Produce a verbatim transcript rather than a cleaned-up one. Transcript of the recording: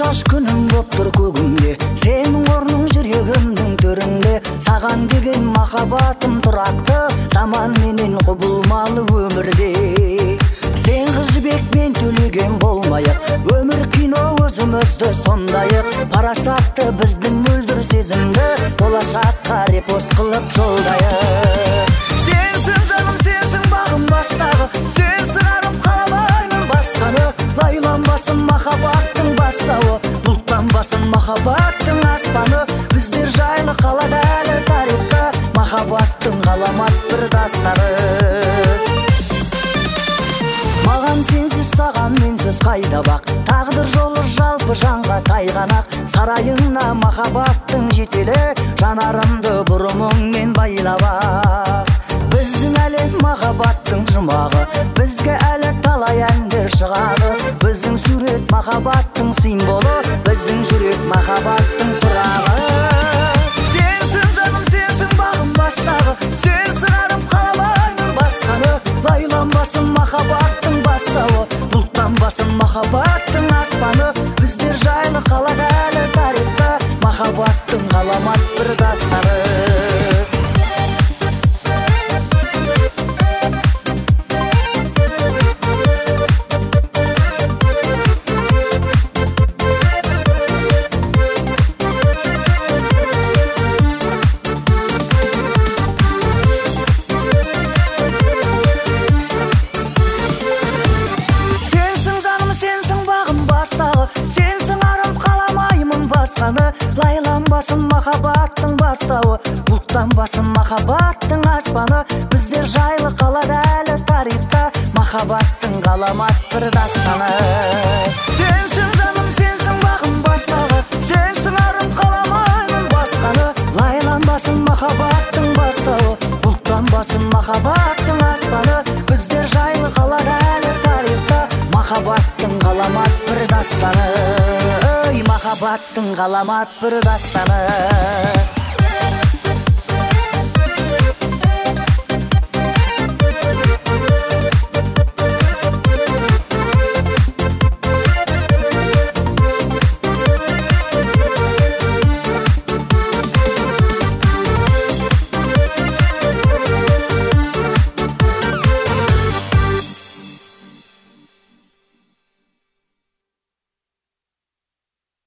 ұқсаш күнім боптыр көгімде, сенің орның жүрегімнің төрінде. Саған деген махаббатым тұрақты, заман менен құбылмалы өмірде. Сен қыз жібек, мен төлеген болмайық, өмір кино өзімізді сондайық. Парасатты біздің мөлдір сезімді, болашаққа репост қылып жолдайық. Сенсің жаным, сенсің бағым бастағы, сенсің арым қаламаймын басқаны. Лайланбасын махаббаттың бастауы, бұлттанбасын махаббаттың аспаны. Біздер жайлы қалады әлі тарихта, махаббаттың ғаламат бір дастаны. Маған сенсіз, саған менсіз қайда бақ, тағдыр жолы жалпы жанға тайғанақ. Сарайына махаббаттың жетелі, жанарымды бұрымыңмен байлап. Біздің әлем махаббаттың жұмағы, бізге әлі талай әндер шығады. Біздің сурет махаббаттың символы, біздің жүрек махаббаттың тұрағы. Сенсің жаным, сенсің бағым бастағы, сенсің арым қаламаймын басқаны. Лайланбасын махаббаттың бастауы, бұлттанбасын махаббаттың аспаны. Біздер жайлы қалады әлі тарихта, махаббаттың ғаламат бір дастаны. Сенсің арым қаламаймын басқаны. Лайланбасын махаббаттың бастауы, бұлттанбасын махаббаттың аспаны. Біздер жайлы қалады әлі тарихта, махаббаттың ғаламат бір дастаны. Сенсің жаным, сенсің бағым бастағы, сенсің арым қаламаймын басқаны. Лайланбасын махаббаттың бастауы, бұлттанбасын махаббаттың аспаны. Біздер жайлы қалады әлі тарихта, махаббаттың ғаламат бір дастаны. Ой, махаббаттың ғаламат бір дастаны.